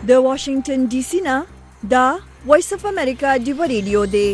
د واشنگټن ډي سي نه دا وایس اف امریکا دی ریډیو دی.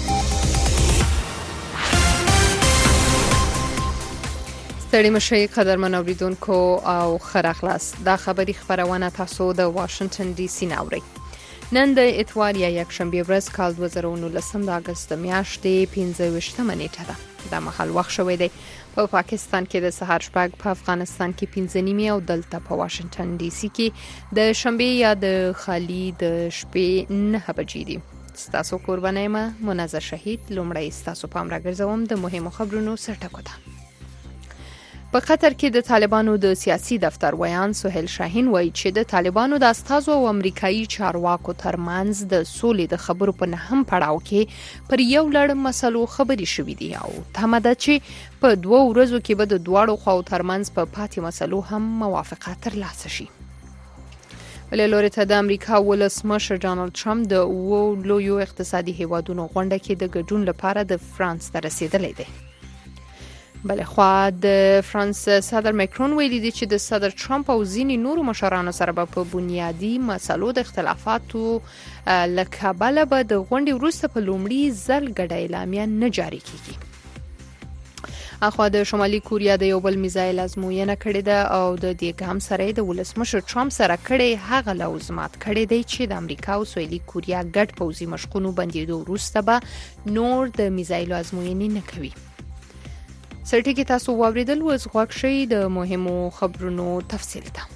ستړي مشي قدرمن اوریدونکو او خراخلاص دا خبری خبرونه تاسو د واشنگټن ډي سي نه اورئ. نن د اتوار یا یکشنبه ورځ کال 2019 د اگست میاشتې 15 نیټه ده. د محل وخت شوې دی په پاکستان کې د سحر شپږ، په افغانستان کې 15 او دلته په واشنگټن ډي سي کې د شنبه یا د خالی د شپې 9 بجې دي. ستاسو قربانای ما منزه شهید لومړی ستاسو پام راګرځوم د مهمو خبرونو سرټکو ته. په قطر کې د طالبانو د سیاسي دفتر ویان سهیل شاهین وایي چې د طالبانو د استازو او امریکایي چارواکو ترمنځ د سولې د خبرو په نهم پړاو کې پر یو لړ مسلو خبري شوې دي او تمه ده چې په 2 ورځو کې به د دواړو خواو ترمنځ په پاتې مسلو هم موافقت ترلاسه شي. ولې لوري ته د امریکا ولسمشر ډانلډ ټرمپ د لویو اقتصادي هیوادونو غونډه کې د ګډون لپاره د فرانس ته رسیدلی دی. بلخوا د فرانس صدر ماکرون ویلي دی چې د صدر ټرمپ او ځینې نورو مشرانو سره په بنیادی مسلو د اختلافاتو لکبله به د غونډې وروسته په لومړي ځل ګډه اعلامیه نه جاری کیږي. اخوا د شمالي کوریا د یو بل میزایل ازموینه کړې ده او د دې ګام سره د ولسمشر ټرمپ سره کړي هغه لوزمات کړي دی چې د امریکا او سویلي کوریا ګډ پوځي مشقونو بندیدو وروسته به نور د میزایل ازموینې نه کوي. سرټی کې تاسو واوریدل و غوښ شي د مهمو خبرونو تفصیل ته.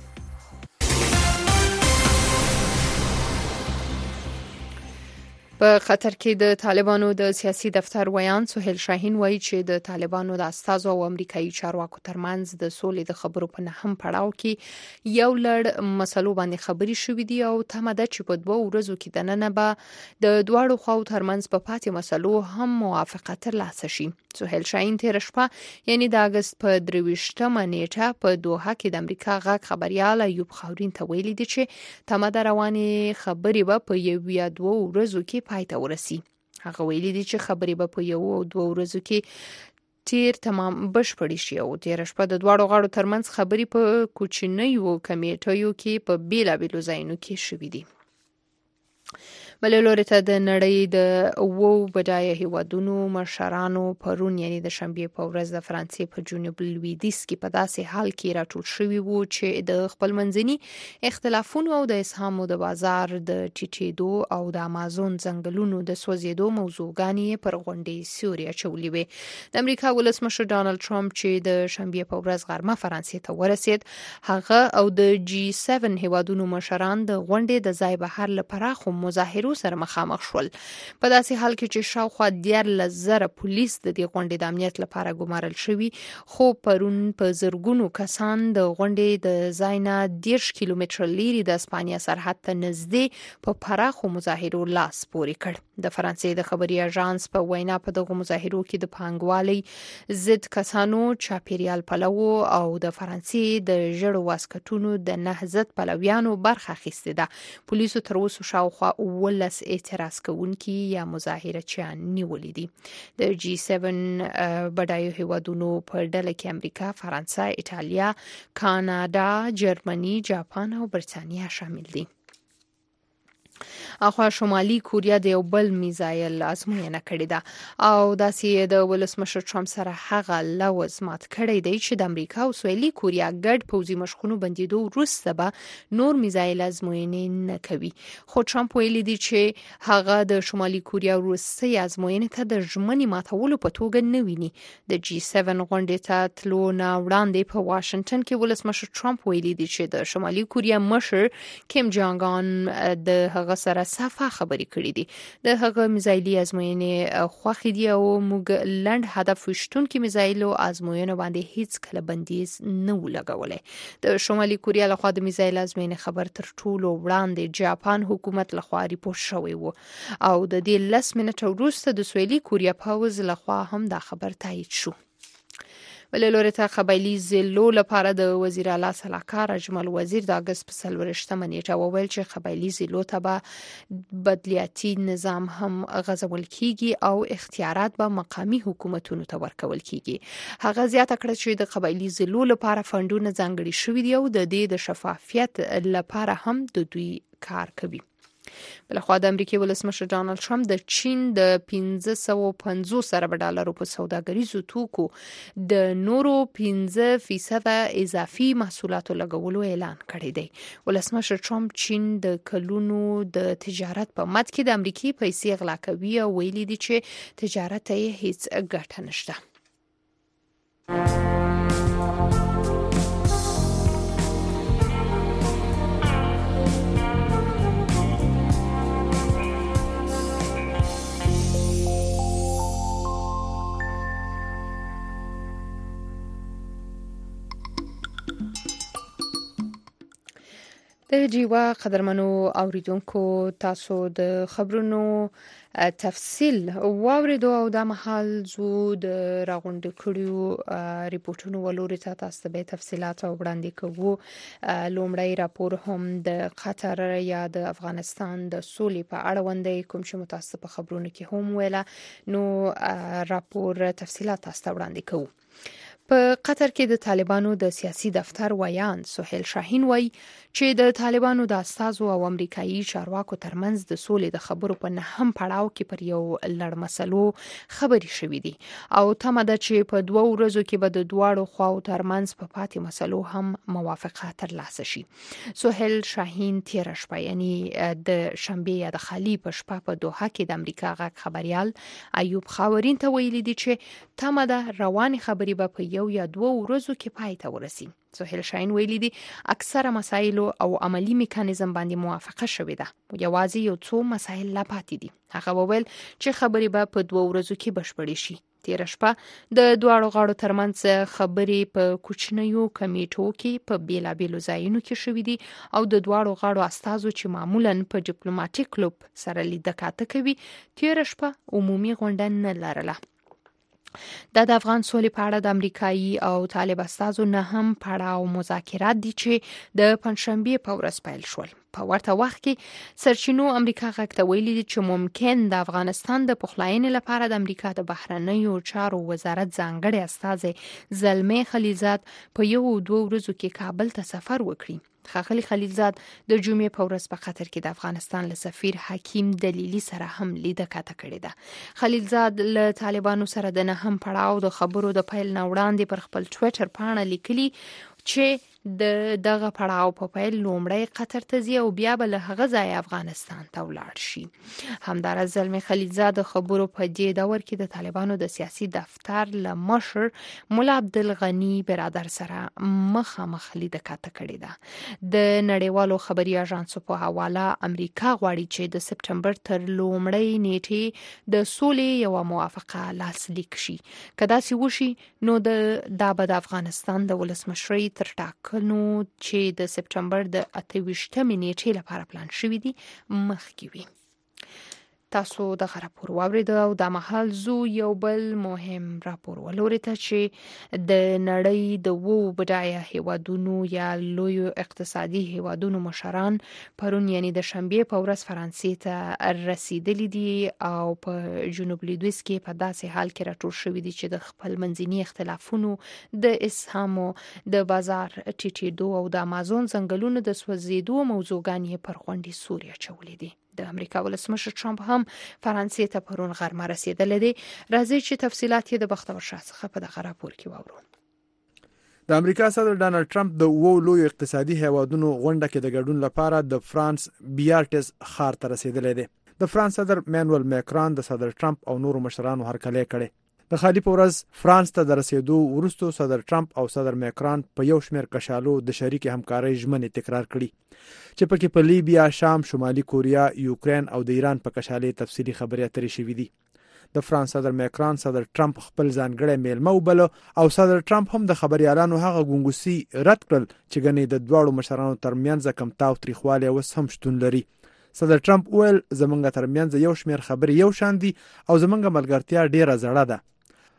په قطر کې د طالبانو د سیاسي دفتر ویان سهیل شاهین وایي چې د طالبانو د استازو او امریکایي چارواکو ترمنځ د سولې د خبرو په نهم پړاو کې یو لړ مسلو باندې خبري شوې دي او تمه ده چې په 2 ورځو کې د نن به د دواړو خواو ترمنځ په پاتې مسلو هم موافقت ترلاسه شي. سهیل شاهین تیر شپه یعنی د اگست په 23 نیټه په دوحه کې د امریکا غاک خبريال ایوب خاورین ته ویلي دي چې تمه ده رواني خبري به په 1 یا 2 ورځو کې پای ته ورسي. هغه ویلي دي چې خبري به په 1 او 2 ورځو کې تمام بشپړی شي او تیر شپه د دواړو غاړو ترمنځ خبري په کوچنیو کمیټیو کې په بیلابیلو ځایونو کې شوې دي. بل لوري ته د نړۍ د بډایه هیوادونو مشرانو پرون یعنی د شنبه په ورځ د فرانسې په جنوب لویدیځ کې په داسې حال کې راټول شوی وو چې د خپل منځني اختلافونو او د اسهامو د بازار د ټیټېدو او د امازون ځنګلونو د سوځېدو موضوعګانې پر غونډې سیوري اچولې وي. د امریکا ولسمشر ډانلډ ټرمپ چې د شنبه په ورځ غرمه فرانسې ته ورسید هغه او د جی 7 هیوادونو مشران د غونډې د ځای بهر لپاره خو مظاهره سره مخامخ شول. په داسې حال کې چې شاوخوا 14,000 پولیس د دې غونډې د امنیت لپاره ګمارل شوي خو پرون په زرګونو کسان د غونډې د ځاینا 10 کیلومتر لري د اسپانیا سرحد ته نږدې په پراخو مظاهرو لاس پورې کړ. د فرانسې د خبري اژانس په وینا په دغه مظاهرو کې د پانګوالۍ ضد کسانو، چاپیریال پلوو او د فرانسې د ژړو واسکټونو د نهضت پلویانو برخه اخیستې ده. پولیسو تر اوسه شاوخوا ولس اعتراض کوونکي یا مظاهره چیان نیولې دي. د جی 7 بډایو هیوادونو په ډله کې امریکا، فرانسه، ایټالیا، کاناډا، جرمني، جاپان او برتانیا شامل دي. اخوا شمالي کوریا د یو بل میزایل ازموینه کړې ده او داسې د ولسمشر ټرمپ سره هغه لوزمات کړی دی چې د امریکا او سویلي کوریا ګډ پوځي مشقونو بندیدو وروسته به نور میزایل ازموینې نه کوي. خو ټرمپ ویلي دی چې هغه د شمالي کوریا وروستۍ ازموینې ته د ژمنې ماتولو په توګه نه ویني. د جی 7 غونډې ته تلو نه وړاندې په واشنگټن کې ولسمشر ټرمپ ویلي دی چې د شمالي کوریا مشر کیم جانګ ان د هغه سره صفه خبرې کړې دي. د هغه میزایلي ازموینې خوښې دي او موږ لند هدف وشتونکو میزایلو ازموینو باندې هیڅ کله بندیز نه ولګولای. د شمالي کوریا لخوا د میزایل ازموینې خبر تر ټولو وړاندې جاپان حکومت لخوا ریپورت شوی وو او د دې 10 منټه وروسته د سویلي کوریا پوځ لخوا هم دا خبر تایید شو. بل لوري ته قبایلی ضلعو لپاره د وزیر اعلی صلاحکار اجمل وزیر د اگست په 24 نیټه وویل چې قبایلی ضلعو ته به بدلیاتي نظام هم غځول کیږي او اختیارات به مقامی حکومتونو ته ورکول کیږي. هغه زیاته کړه چې د قبایلی ضلعو لپاره فندونه ځانګړي شوي دي او د دې د شفافیت لپاره هم د دوی کار کوي. بلخوا د امریکای ولسمشر ډانلډ ټرمپ د چین د 550 ارب ډالرو په سوداګریزو توکو د نورو 15% اضافي محصولاتو لګولو اعلان کړی دی. ولسمشر ټرمپ چین د کلونو د تجارت په مد کې د امریکای پیسې غلا کوي او ویلي دی چې تجارت یې هیڅ ګټه نشته. د جیوا قدرمنو اوریدونکو تاسو د خبرونو تفصیل واوریدو او د محل زو د راغونډ کړیو ریپورتونو ولوري تاسو به تفصيلات وړاندې کوو. لومړی راپور هم د قطر یا د افغانستان د سولې په اړه وندې کوم چې متاسف په خبرونو کې هم ویله نو راپور تفصيلات تاسو وړاندې کوو. په قطر کې د طالبانو د سیاسي دفتر ویان سهیل شاهین وایي چې د طالبانو د اساسو او امریکایي چارواکو ترمنځ د سولې د خبرو په نهم پړاو کې پر یو لړ مسلو خبري شوې دي او تمه ده چې په 2 ورځو کې به د دواړو خواو ترمنځ په پاتې مسلو هم موافقه ترلاسه شي. سهیل شاهین تیر شپه یعنی د شنبه یا د خالی په شپه په دوحه کې د امریکا غږ خبريال ایوب خاورین ته ویلي دي چې تمه ده رواني خبري به په یو یا 2 ورځو کې پای ته ورسي. سهیل شاهین ویلي دي اکثره مسایل او عملی میکانیزم باندې موافقه شوې ده. یوازې یو څو مسایل لا پاتې دي. هغه وویل چې خبري به په 2 ورځو کې بشپړې شي. تیر شپه د دواړو غاړو ترمنځ خبرې په کوچنیو کمیټو کې په بیلابیلو ځایونو کې شوې دي او د دواړو غاړو استازو چې معمولاً په ډیپلوماټیک کلوب سره لیدکاته کوي تیر شپه عمومي غونډه نه لرله. د افغان سولې په اړه د امریکایي او طالب استازو نه هم پړاو مذاکرات دي چې د پنځشنبه په ورځ پیل شول. په ورته وخت کې سرچینو امریکا غږ ته ویلي دي چې ممکن د افغانستان د پخلاینې لپاره د امریکا د بهرنیو چارو وزارت ځانګړي استازي زلمي خلیلزاد په 1-2 ورځو کې کابل ته سفر وکړي. ښاغلي خلیلزاد د جمعې په ورځ په قطر کې د افغانستان له سفیر حکیم دلیلی سره هم لیدکاته کړې ده. خلیلزاد له طالبانو سره د نه هم پړاو د خبرو د پیل نه وړاندې پر خپل ټوئیټر پاڼه لیکلي چې دغه پړاو په پیل لومړی قطر ته ځي او بیا به له هغه ځای افغانستان ته ولاړ شي. همداراز زلمي خلیلزاد خبرو په دې دور کې د طالبانو د سیاسي دفتر له مشر مولا عبدالغنی برادر سره مخامخ لیدکاته کړې ده. د نړیوالو خبري اژانسو په حواله امریکا غواړي چې د سپټمبر تر لومړۍ نیټې د سولې یو موافقه لاسلیک شي. کدا سی وشي نو د افغانستان د ولسمشرۍ تر ټاکنو چې د سپټمبر د 28 نیټې لپاره پلان شوی دی مخکې وي. تاسو د راپور واورید او د محل زو یو بل مهم راپور ولوري ته چې د نړۍ د وو بډایه هیوادونو یا لوی اقتصادي هیوادونو مشران پرون یعنی د شنبه په ورځ فرانسې ته رسیدلی دي او په جنوب لویدیځ کې په داسې حال کې راټول شوی دي چې د خپل منځني اختلافونو د اسهامو د بازار ټیټېدو او د امازون ځنګلونو د سوځېدو موضوعګان پر غونډې سوریا چولې دي. د امریکا ولسمشر ټرمپ هم فرانسې ته پرون غرمه رسیدلی دی. راځي چې تفصيلات یې د بختور شاه څخه په دغه راپور کې واورو. د امریکا صدر ډانلډ ټرمپ د وو لوی اقتصادي هیوادونو غونډه کې د ګډون لپاره د فرانس بیارټس ښار ته رسیدلی دی. د فرانس صدر مانوئل ماکرون د صدر ټرمپ او نورو مشرانو هرکلی کړي. د خالی په ورځ فرانس ته د رسیدو وروسته صدر ټرمپ او صدر ماکرون په یو شمېر کشالو د شریک همکارۍ ژمنې تکرار کړي چې پکې په لیبیا، شام، شمالي کوریا، یوکرين او د ایران په کشالې تفصیلی خبرې اترې شوې دي. د فرانس صدر ماکرون صدر ټرمپ خپل ځانګړی میلمه وبله او صدر ټرمپ هم د خبريالانو هغه ګونګوسي رد کړل چې ګنې د دواړو مشرانو ترمنځ کم تاو تریخوالی اوس هم شتون لري. صدر ټرمپ ویل زمونږ ترمنځ یو شمېر خبرې یو شان دي او زمونږ ملګرتیا ډیره زړه ده.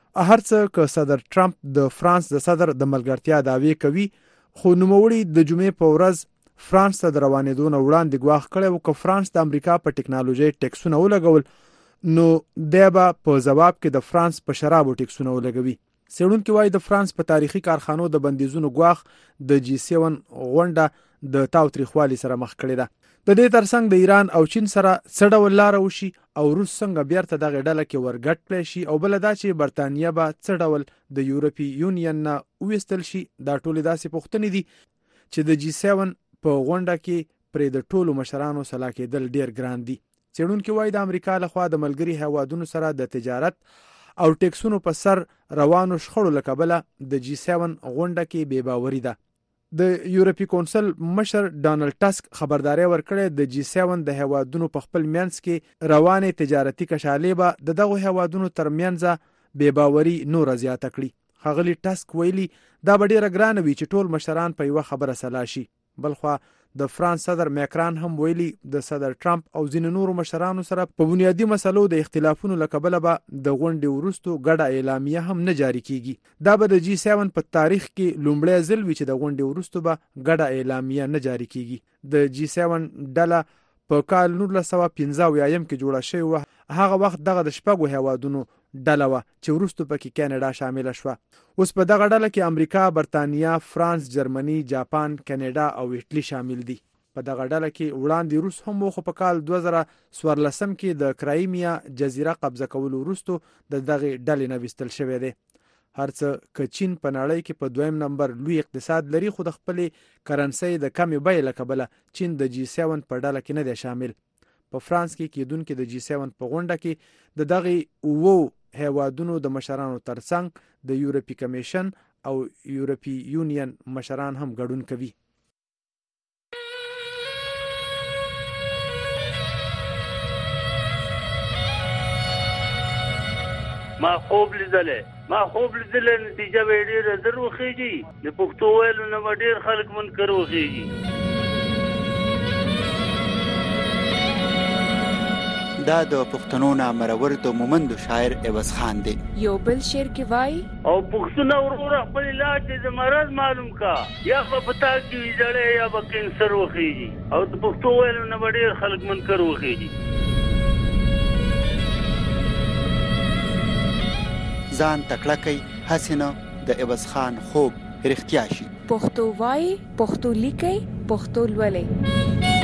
هرڅه که صدر ټرمپ د فرانس د صدر د ملګرتیا دعوی کوي، خو نوموړي د جمعې په ورځ فرانس ته د روانېدو نه وړاندې ګواښ کړی و که فرانس د امریکا په ټیکنالوژي ټیکسونه ولګول نو دی به په ځواب کې د فرانس په شرابو ټیکسونه ولګوي. څېړونکي وایي د فرانس په تاریخي کارخانو د بندیزونو ګواښ د G7 غونډه د تاوتریخوالي سره مخ کړې ده. د دې ترڅنګ د ایران او چین سره څه ډول لاره وشي او روس څنګه بیرته دغه ډله کې ورګډ کړی شي او بل دا چې برتانیه به څه ډول د یورپی یونین نه وویستل شي، دا ټولې داسې پوښتنې دي چې د G7 په غونډه کې پرې د ټولو مشرانو سلا کېدل ډیر ګران دي. څېړونکي وایي د امریکا لخوا د ملګري هیوادونو سره د تجارت او ټیکسونو په سر روانو شخړو له کبله د G7 غونډه کې بې باوري ده. د یورپی کونسل مشر ډانلډ ټاسک خبرداري ورکړې د G7 د هیوادونو په خپل منځ کې روانې تجارتي کشالې به د دغه هیوادونو ترمنځ بې باوري نور زیاته کړي. ښاغلي ټاسک ویلي دا به ډیره ګرانه وي چې ټول مشران په یوه خبره سلا شي. بلخوا د فرانس صدر میکران هم ویلي د صدر ټرمپ او ځینو نورو مشرانو سره په بنیادی مسلو د اختلافونو له کبله به د غونډې وروسته ګډه اعلامیه هم نه جاری کیږي. دا به د G7 په تاریخ کې لومړی ځل وي چې د غونډې وروسته به ګډه اعلامیه نه جاری کیږي. د G7 ډله په کال 1995 کې جوړه شوې وه. هغه وخت دغه د شپږو هیوادونو ډله وه چې وروسته پکې کاناډا شامله شوه. اوس په دغه ډله کې امریکا، برتانیا، فرانس، جرمني، جاپان، کاناډا او ایټلی شامل دي. په دغه ډله کې وړاندې روس هم و، خو په کال 2014 کې د کرایمیا جزیره قبضه کولو وروسته د دغه ډلې نه ویستل شوی دی. هرڅه که چین په نړۍ کې په دویم نمبر لوی اقتصاد لري، خو د خپلې کرنسۍ د کمې بیې له کبله چین د G7 په ډله کې نه دی شامل. په فرانس کې کېدونکې د G7 په غونډه کې د دغه 9 هیوادونو د مشرانو ترڅنګ د یورپی کمیشن او یورپی یونین مشران هم ګډون کوي. ما خوب لیدلې نتیجه به ډېره زر وخیږي. د پښتو ویلو نه به ډېر خلک منکر وخیږي. دا د پښتنو نامرور د مومند شاعر عوض خان دی. یو بل شعر کې وای او پښتون ورور خپل علاج د مرض معلوم کا، یا په پتا کې ویځړې یا به کینسر وخیږي. او د پښتو ویلو نه به ډېر خلک منکر وخیږي. ځان تکړه کوي حسینه د عوض خان خوب رښتیا شي. پښتو وای، پښتو لیکي، پښتو لولي.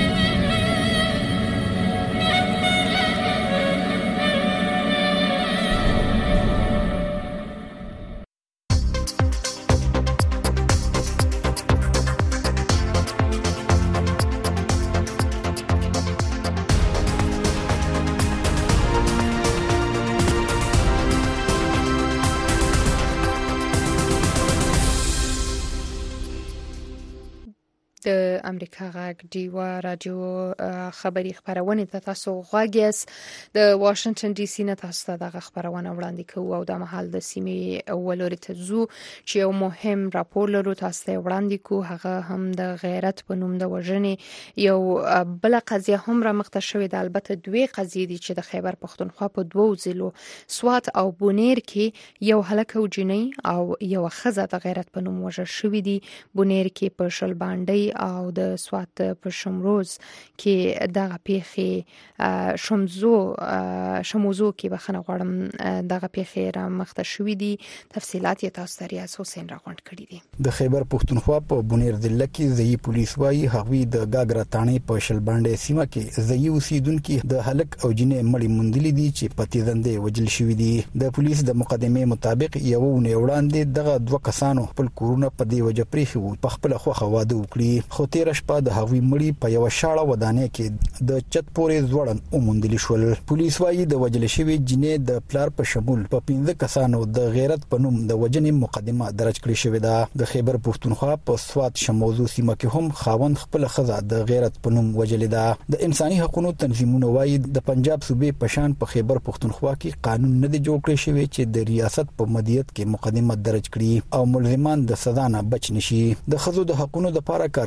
د امریکا غږ ډیوا رادیو خبری خبرونه ته تاسو غواګیس د واشنگټن ډي سي نه تاسو ته د خبرونه وړاندې کوو او د محل د سیمې اولوري ته زو چې یو مهم راپور لرو تاسو ته وړاندې کوو. هغه هم د غیرت په نوم د وژنې یو بل قضیه هم را مخته شوې ده. البته دوی قضیې دي چې د خیبر پختونخوا په دوو ضلعو سوات او بونیر کې یو هلک او جنۍ او یو خزه د غیرت په نوم وژل شوې دي. بونیر کې په شل باندې او د سوات په شمروز کې دغه پیښې شموزو کې بخنه غواړم دغه پیښې را مخته شوې دي. تفصيلات یې تاسو ته ریاض حسین راغونډ کړي دي. د خیبر پختونخوا په بونیر ضلع کې ځای پولیس وايي هغوی د گاګرا تانې په شل باندې سیمه کې ځای اوسیدونکو د هلک او جنې مړی موندلې دي چې په تیزندې وجل شوې دي. د پولیس د مقدمې مطابق یو نه وړاندې دغه دوه کسانو خپل کورونه په دی وجه پریښي وو، په خپل خوخه واده وکړي. خو تیر شپه د هغوی مړی په یو شاړه ودانې کې د چت پورې ځوړن اومندل شول. پولیس وايي د وجل شوی جنې د پلار په شمول په 15 کسانو د غیرت په نوم د وجنې مقدمه درج کړې شوې ده. د خیبر پختونخوا په سوات شموزو سیمه کې هم خاوند خپل خزه د غیرت په نوم وجلې ده. د انساني حقوقو تنظیمونو وايي د پنجاب صوبې پشان په خیبر پختونخوا کې قانون نه دی جوړ کړی شوی چې د ریاست په مدیریت کې مقدمه درج کړي او ملزمان د سزا نه بچ نشي. د خزو د حقوقو لپاره کار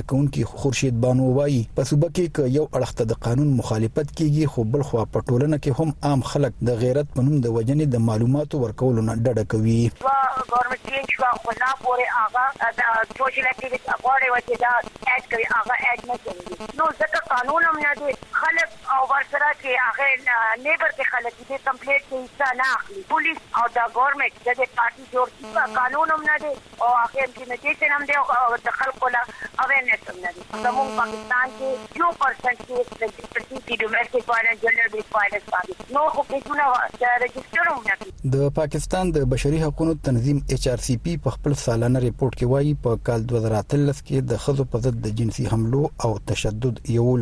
کارکونکو خورشید بانو وایي په صوبه کې یو اړخ د قانون مخالفت کیږي خو بل خو په ټولنه کې هم عام خلک د غیرت په نوم د وجنې د معلوماتو ورکولو نه ډډه کوي. ګورنمنت چینج کو نه پورې هغه د سوشل اکټیویټي اپورډ وایي دا اډ کوي هغه اډ نه کوي نو ځکه قانون هم نه دی خلک او ورسره چې هغه نیبر کې خلک دې کمپلیټ کې نه اخلي پولیس او د ګورنمنت د پارټي جوړ قانون هم نه دی او هغه امپلیمنټیشن هم دی او د خلکو لا اویرنس هم نه دی. زموږ پاکستان کې 2% کې رجسټرډ ډومېسټک وایلنس جنرال وایلنس باندې نو خو کیسونه رجسټر هم نه دي. د پاکستان د بشري حقوقو تنظیم HRCP په خپل سالانه ریپورت کې وایي په کال 2013 کې د خزو په ضد د جنسي حملو او تشدد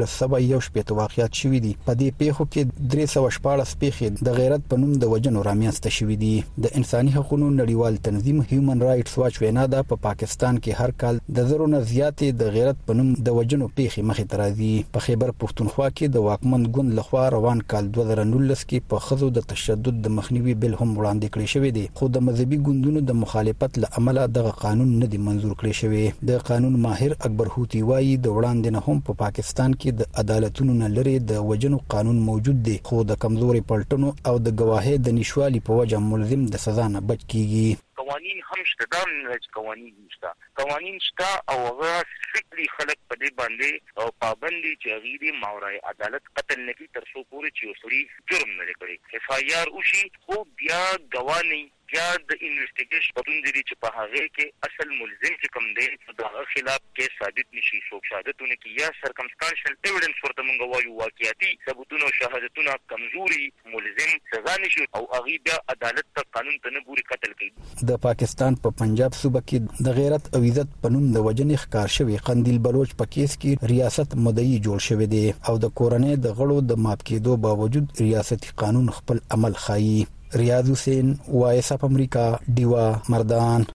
117 واقعیات شوي دي. په دې پیښو کې 314 پیښې د غیرت په نوم د وجنو رامنځته شوي دي. د انساني حقوقو نړیوال تنظیم هیومن رائټس واچ وینا ده په پاکستان کې هر کال د زرو نه زیاتې د غیرت په نوم د وجنو پیښې مخې ته راځي. په خیبر پښتونخوا کې د واکمن ګوند لخوا روان کال 2019 کې په خزو د تشدد د مخنیوي بل هم وړاندې کړی شوی دی خو د مذهبي ګوندونو د مخالفت له امله دغه قانون نه دی منزور کړی شوی. د قانون ماهر اکبر هوتی وایي د وړاندې نه هم په پاکستان کې د عدالتونو نه لري د وجنو قانون موجود دی خو د کمزوري پلټنو او د گواهی د نشوالي په وجه ملزم د سزا نه بچ کیږي. قوانین هم شته دا نه قوانین نشته قوانین شته او هغه فکری خلک په دې باندې او پابندي چې غیري ماورای عدالت قتل نه کی تر څو پورې چې وسړي جرم نه کړي FIR وشي خو بیا گواهی یا د انویسټیګیشن پتون دي چې په هغه کې اصل ملزم چې کوم دی دغه خلاف کې ثابت نشي څوک شهادتونه کې یا سرکمسټانشل ایویډنس ورته مونږ وایو واقعیتي ثبوتونه او شهادتونه کمزوري ملزم سزا نشي او هغه بیا عدالت ته قانون ته نه ګوري قتل کوي. د پاکستان په پنجاب صوبه کې د غیرت او عزت په نوم د وجنې ښکار شوی قندیل بلوچ په کیس کې ریاست مدعي جوړ شوی دی او د کورنۍ د غړو د ماپ کېدو باوجود ریاستي قانون خپل عمل خایي. ریاض حسین وایس اف امریکا دیوا مردان.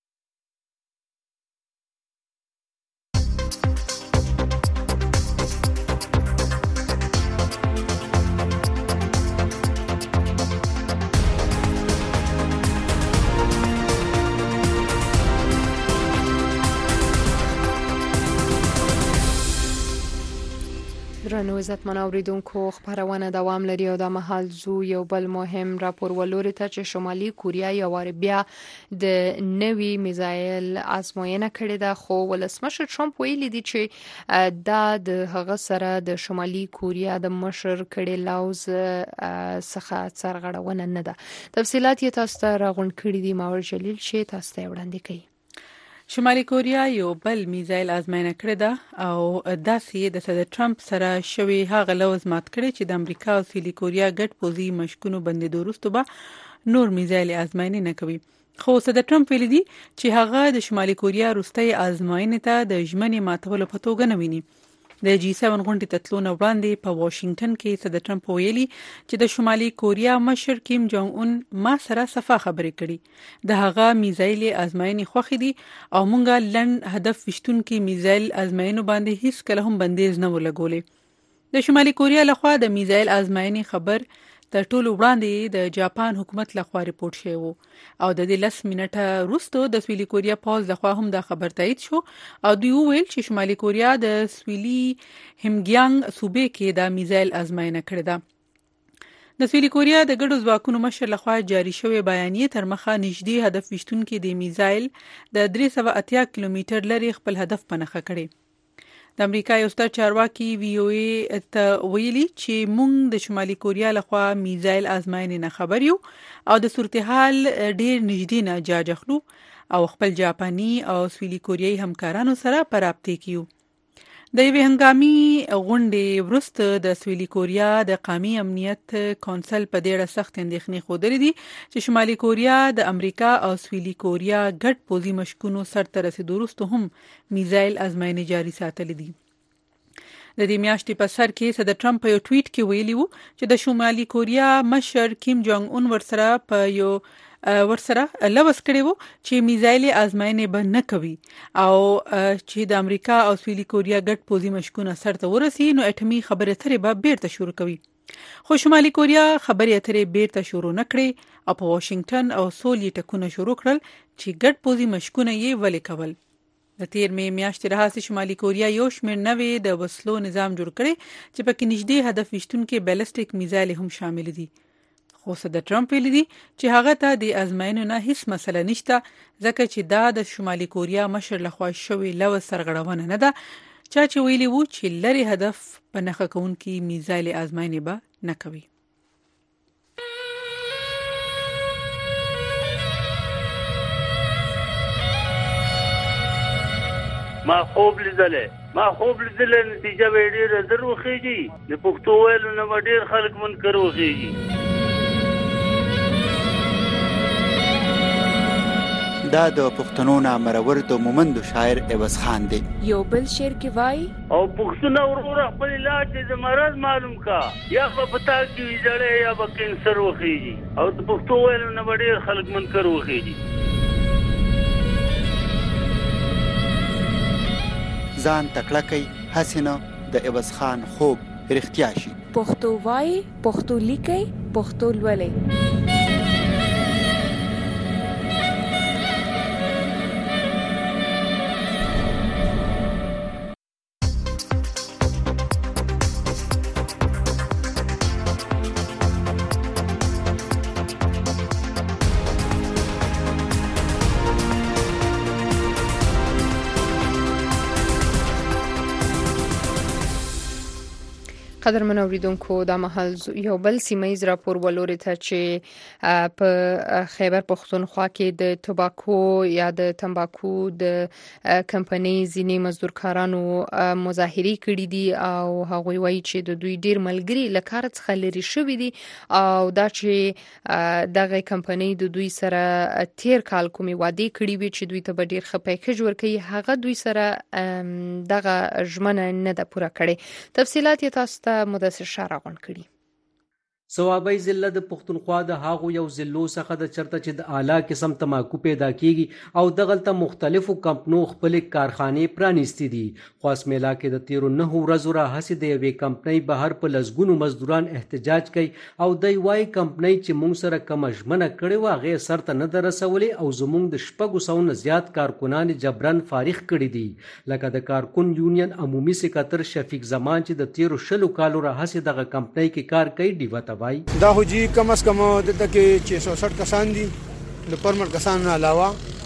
درنو عزتمن اوریدونکو خبرونه دوام لري او د مهال زو یو بل مهم راپور ولوري ته چې شمالي کوریا یو بیا د نوي میزایل ازموینه کړې ده خو ولسمشر ټرمپ ویلي دی چې دا د هغه سره د شمالي کوریا د مشر کړي لوز څخه څرګندونه نه ده. تفصيلات یې تاسو ته راغونډ کړي دي ماور جلیل شي تاسو ته وړاندې کوي. شمالي کوریا یو بل میزایل ازموینه کړې ده او داسې د صدر ټرمپ سره شوی هغه لوز مات کړي چې د امریکا او سویلي کوریا ګډ پوزي مشکونو بندیدو وروسته به نور میزایل ازموینه نه کوي. خو صدر ټرمپ ویلي دی چې هغه د شمالي کوریا وروستۍ ازموینه ته د ژمنې ماتولو په توګه نه ویني. د G7 غونډې ته تلو نه وړاندې په واشنگټن کې صدر ټرمپ ویلي چې د شمالي کوریا مشر کیم جونګ اون ما سره صفه خبرې کړي د هغه میزایل ازموینې خوښې دي او مونږه لند هدف وشتونکو میزایل ازموینو باندې هیڅ کله هم بندیز نه ولګولې. د شمالي کوریا لخوا د میزایل ازموینې خبر تر ټولو وړاندې د جاپان حکومت لخوا ریپورت شوی وو او د دې 10 منټه وروسته د سویلي کوریا پوز لخوا هم دا خبر تایید شو او دوی ویل چې شمالي کوریا د سویلي همګیانګ صوبې کې د میزایل ازموینه کړې ده. د سویلي کوریا د ګډو ځواکونو مشر لخوا جاری شوی بیانیه تر مخه نږدې هدف وشتونکو د میزایل د 380 کیلومتر لري خپل هدف پنهخه کړي. د امریکا یو ستر چارواکي VOA ته ویلي چې موږ د شمالي کوریا لخوا میزایل ازموینې نه خبر یو او د صورتحال ډیر نږدې نه جاج اخلو او خپل جاپاني او سویلي کوریایي همکارانو سره په رابطه کې یو. د یوې هنګامي غونډې وروسته د سویلي کوریا د قومي امنیت کونسل په ډېره سخت اندېښنې ښودلې دي چې شمالي کوریا د امریکا او سویلي کوریا ګډ پوځي مشکونو سرته رسیدو وروسته هم میزایل ازموینې جاري ساتلې دي. د دې میاشتې په سر کې صدر ټرمپ په یو ټویټ کې ویلي وو چې د شمالي کوریا مشر کیم جونګ اون ورسره لوس کړی وو چې میزایل ازموینې به نه کوي او چې د امریکا او سویلي کوریا ګډ پوځي مشکونه سرته ورسي نو اټومي خبرې اترې به بیرته شروع کوي. خو شمالي کوریا خبرې اترې بیرته شروع نه کړې او په واشنگټن او سول یې ټکونه شروع کړل چې ګډ پوځي مشکونه یې ولې کول. د تیر می میاشتې راهیسې شمالي کوریا یو شمېر نوې د وسلو نظام جوړ کړي چې پکې نږدې هدف ویشتونکي بیلسټیک میزایل هم شامل دي. خو صدر ټرمپ ویلي دي چې هغه ته د ازموینو نه هیڅ مسله نشته ځکه چې دا د شمالي کوریا مشر لخوا شوی لوز سرغړونه نه ده چا چې ویلي وو چې لري هدف په نښه کوونکي میزایل ازموینې به نه کوي. ما خوب لیدلې نتیجه به ډېره زر وخیږي د پښتو ویلو نه به ډېر خلک منکر وخیږي. دا د پښتنو نامرور د مومندو شاعر عوض خان دی. یو بل شعر کې وایي او پښتون وروره خپل علاج د مرض معلوم کا یا په پتا کې ویزړې یا به کینسر وخیږي او د پښتو ویلو نه به ډېر خلک منکر وخیږي. ځان تکړه کوي هسې نه د عوض خان خوب رښتیا شي. پښتو وایي پښتو لیکي پښتو لولي. قدرمن اوریدونکو دا مهال یو بل سیمایي راپور ولوري ته چې په خیبر پختونخوا کې د توباکو یا د تمباکو د کمپنۍ ځینې مزدورکارانو مظاهره کړې دي او هغوی وایي چې د دوی ډیر ملګری له کار څخه لري شوی دي او دا چې دغه کمپنۍ د دوی سره تیر کال کومي وعده کړې وي چې دوی ته به ډیر ښه پیکیج ورکړي هغه دوی سره دغه ژمنه نه ده پوره کړې. تفصيلات یې تاسو مدثر شارع غون کړي. صوابی ضلع د پښتونخوا د هاغو یو ضلعو څخه د چرته چې د اعلی قسم تماکو پیدا کیږي او دغلته مختلفو کمپنو خپل کارخانه پرانیستي دي. خو اسمیلا کې د 13 ورځو راهسې د یوې کمپنۍ بهر په لزګونو مزدوران احتجاج کوي او د وای کمپنۍ چې موږ سره کوم ژمنه کړې و هغه سرته نه درسولې او زموږ د شپږو سوونه زیات کارکونان جبران فارغ کړي دي لکه د کارکون یونین عمومي سکرټر شفیق زمان چې د 13 کالو راهسې دغه کمپنۍ کې کار کوي دیوته دا خو جی کم از کم دلته کې 660 کسان دي د پرمنټ کسان نه علاوه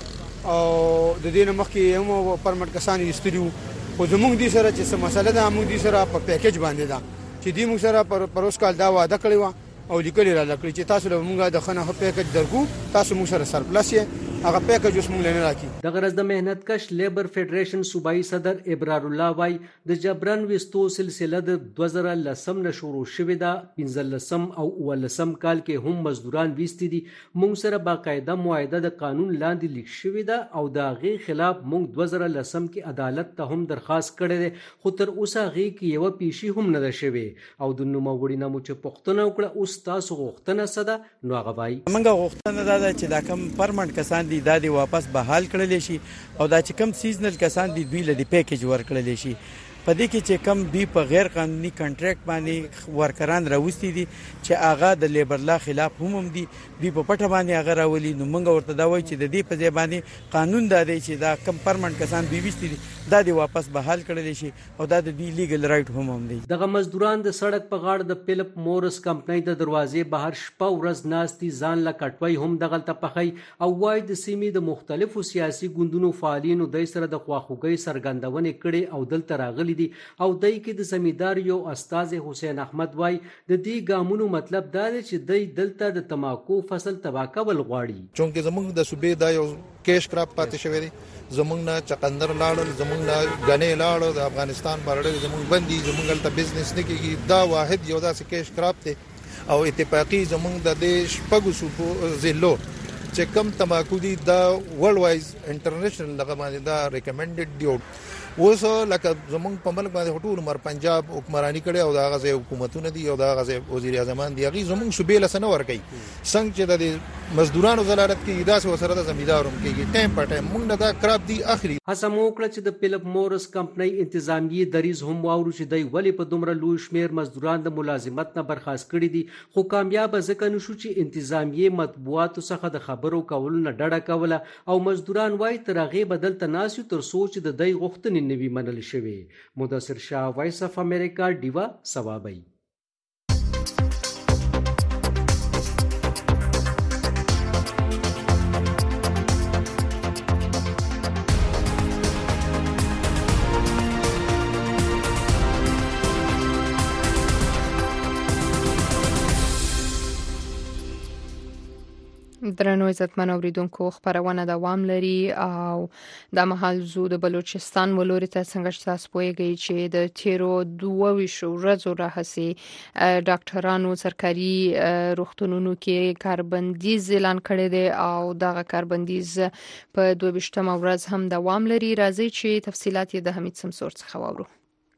او د دې نه مخکې هم پرمنټ کسان یستریو خو زموږ دي سره چې څه مسله ده موږ دي سره په پیکیج باندې ده چې دې موږ سره پر اوس کال دا وعده کړی و او لیکل را لکړي چې تاسو له موږ د خنه پیکیج درکو تاسو موږ سره سرپلس یې هغه پیکیج اوس موږ نه راکې. د غرض د مهنت کش لیبر فدریشن صوبایي صدر ابرار الله وای د جبران وستو سلسله د 2010 نه شروع شوې ده. 15 او 19 کال کې هم مزدوران وستي دي. موږ سره باقاعده معاهده د قانون لاندې لیک شوې ده او د غي خلاف موږ 2010 کې عدالت ته هم درخواست کړې ده خو تر اوسه غي کې یو پیشي هم نه ده شوې او د نوموړي نامو چې پښتنه وکړه اوس تاسو غوښتنه صدا نو غوای موږ غوښتنه ده چې دا کم پرمنټ کسان دي دا دی واپس بحال کړل شي او دا چې کم سیزنل کسان دي دوی له پیکیج ورکړل شي. پدې کې چې کم دی په غیر قانوني کنټریکټ باندې ورکران راوستي دي چې هغه د لیبر لا خلاف هم دي دوی په پټه باندې هغه راولي نو موږ ورته دا وایي چې د دې په ځای باندې قانون دا دی چې دا کم پرمنټ کسان دوی وستي دي دا دی واپس بحال کړل شي او دا د دوی لیګل رائټ هم دي. دغه مزدوران د سړک په غاړه د فلیپ مورس کمپنۍ د دروازې بهر شپه ورځ ناستي ځان لا کټوي هم دغلته پخای او وای د سیمې د مختلفو سیاسي ګوندونو فعالینو د سره د خواخوږي سرګندونه کړي او دلته راغلي دي او دای کې د زمیدار یو استاد حسین احمد وای د دې ګامونو مطلب دا دی چې دای دلته د تماکو فصل تباہ کول غواړي چونکه زمونږ د صوبې دا یو کیش کراپ پاتې شوی دی زمونږ نه چقندر لاړل زمونږ نه غنې لاړل د افغانستان باندې زمونږ بندي زمونږ ته بزنس نه کیږي دا واحد یو داسې کیش کراپ دی او اتفاقی زمونږ د دیش پګو سو زلو چې کم تماکو دي دا ورلد وایز انټرنیشنل لغه باندې دا ریکمندډ دی اوس لکه زمونږ په ملک باندې ټول عمر پنجاب حکمرانی کړي او دا غزه حکومتونه دي او دا غزه وزیر اعظم دي هغه زمونږ صوبې له سنور کوي څنګه چې د مزدورانو زلالت کې داسې وسره د زمیداروم کې ټایم په ټایم موږ دا کراب دي اخري هڅه مو وکړه چې د فلیپ مورس کمپنۍ انتظامی دریز هم واورو چې دوی ولې په دومره لوی شمیر مزدوران د ملازمت نه برخاست کړي دي خو کامیاب ځکه نشو چې انتظامی مطبوعاتو څخه د خبرو کولو نه ډډه کوله او مزدوران وایي تر هغې بدل تناسو تر سوچ د دوی غوښتنې نوي منل شوی. مدثر شاه، وایس اف امریکا، ډیوا سوابی. درنو عزتمن اوریدونکو، خبرونه دوام لري او د مهال زو د بلوچستان ولوري ته څنګه تاسو پوهیږئ چې د تیرو 22 ورځو راهسي ډاکټرانو سرکاري روغتونونو کې کاربندیز اعلان کړی دی او دغه کاربندیز په 22مه ورځ هم دوام لري. راځي چې تفصيلات یې د حمید سمسور څخه واورو.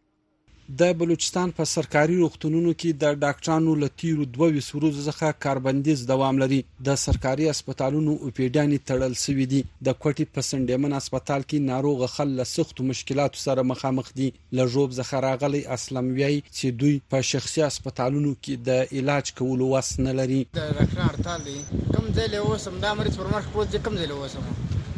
د بلوچستان په سرکاري روغتونونو کې د ډاکټرانو له تیرو 22 ورځو څخه کاربندیز دوام لري. د سرکاري هسپتالونو اوپیډیانې تړل شوې دي. د کوټي په سنډیمن هسپتال کې ناروغ خل له سخت مشکلاتو سره مخامخ دي. له جوب څخه راغلي اسلام ویي چې دوی په شخصي هسپتالونو کې د علاج کولو وس نه لري. د ډاکټر هړتال دي، کوم ځای له اوسم دا مریض پر مخ پروت دي، کوم ځای له اوسم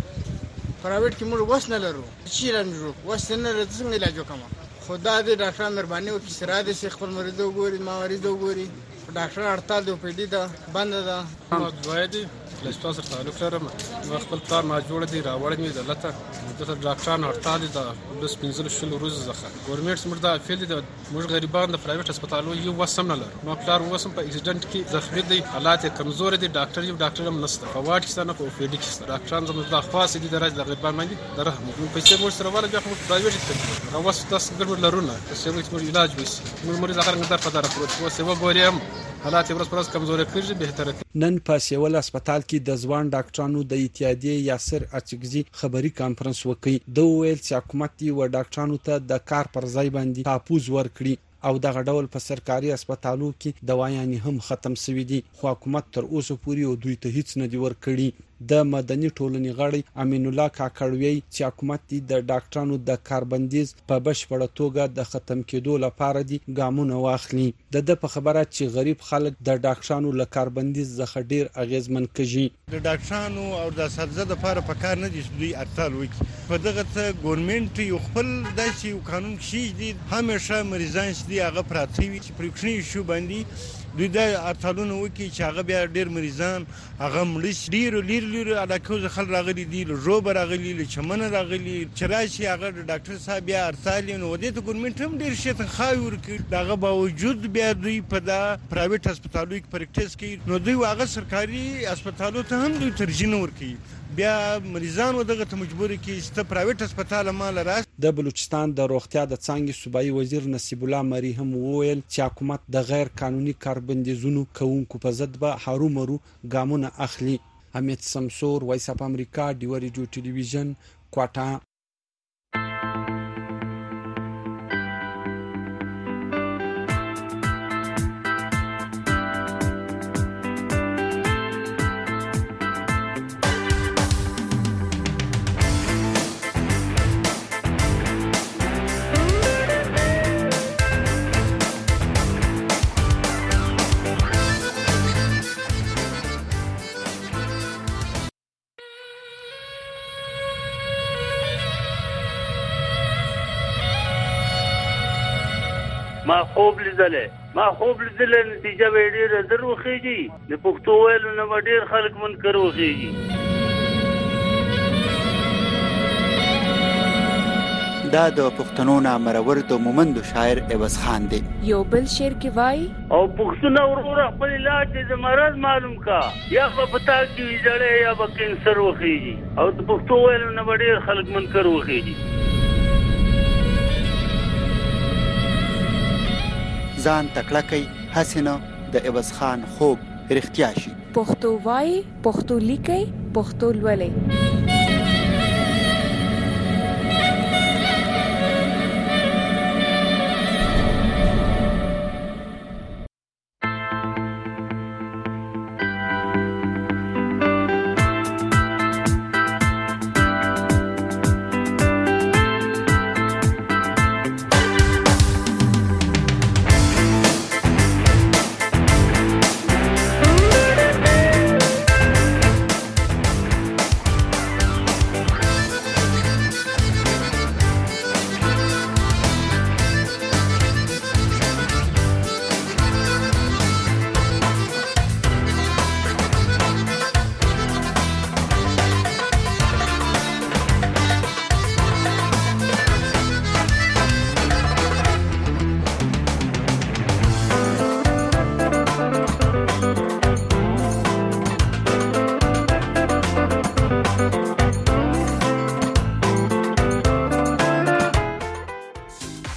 پرایویټ کې موږ وس نه لرو، چې رانجو وس نه لرو، څنګه علاج وکړو؟ خدا دې ډاکټر مهرباني وکړي چې را دې خپل مریض وګوري، ما مریض وګوري. ډاکټر هړتال دی، اوپیډي ده بنده ده. ما دوه دي له سپاسر تعلق لرم، ما خپل کار ما جوړ دي راوړم دي دلته د ډاکټرانو هړتال دي د بس 15 ورځې ځخه ګورنمنت سمر دا فیل دي موږ غریبان د پرایویټ هسپتالو یو وسم نه لرو. ما پلار وسم په اکسیډنټ کې زخمی دي، حالات کمزور دي، ډاکټر یو ډاکټر هم نشته، فواټ کې ستنه په اوپیډي کې ډاکټران زموږ د خاص دي درجه د غریبان باندې درهم موږ پیسې موږ سره ولا بیا خو پرایویټ کې راوس تاسو ګرځول لرونه چې موږ علاج وسی موږ مریض هغه څنګه در پدار پروت و سیوا ګوریم حالات ورځ پر ورځ کمزوري کیږي بهتره. نن په سیول هسپتال کې د ځوان ډاکټرانو د اتحادیې یاسر اچګزي خبري کانفرنس وکړي. د ویل چې حکومت دی و ډاکټرانو ته د کار پر ځای باندې تاپوز ورکړي او دغه ډول په سرکاري هسپتالو کې دوايانې هم ختم شوې دي، خو حکومت تر اوسه پورې او دوی ته هیڅ نه دی ورکړي. د مدني ټولنې غړی امین الله کاکړوي چې حکومت دی د ډاکټرانو د کاربندیز په بشپړه توګه د ختم کېدو لپاره دی ګامونه واخلي. د په خبره چې غریب خلک د ډاکټرانو له کاربندیز څخه ډیر اغیزمن کیږي. د ډاکټرانو او د اساتذه لپاره پکار نه دي چې دوی هړتال وکړي. په دغه ته ګورنمنت یو خپل داسې قانون شي دي همیشه مریضان دي هغه پراته وي چې پریکشنې شو باندې دوی د هړتالونو وکړي چې هغه بیا ډیر مریضان هغه مړ ډیر لیر علاقو خلک راغلي دي، له جوب راغلي، له چمن راغلي، چې راشي هغه ډاکټر صاحب بیا هړتال نو دې ته ګورنمنت هم ډیر شي تنخواه ورکړي. دغه باوجود بیا دوی په دا پرایویټ هسپتالو کې پریکټیس کوي نو دوی هغه سرکاري هسپتالو ته هم دوی ترجیح نه ورکوي. بیا مریضان ودغه ته مجبور کی چې پرایویټ هسپتال مال راځي. د بلوچستان د روغتیا د څنګه صوبایي وزیر نصیب الله مری هم وویل چې حکومت د غیر قانوني کاربندیزونو کوونکو په ضد به هرومرو ګامونه اخلي. حمید سمسور، وایس اف امریکا، ډیوا ریډیو ټلویزیون، کوټا. ما خوب لیدلې نتیجه به ډېره در وخیږي. د پښتو ویلو نه به ډېر خلک منکر وخیږي. دا د پښتنو نامرور د مومندو شاعر عوض خان دی. یو بل شعر کې وای او پښتون ورور خپل علاج د مرض معلوم کا، یا په پتا کې ویځړې یا په کینسر وخیږي او د پښتو ویلو نه به ډېر خلک منکر وخیږي. ځان تکړه کوي حسینه د عوض خان خوب رښتیا شي. پښتو وای، پښتو لیکي، پښتو لولي.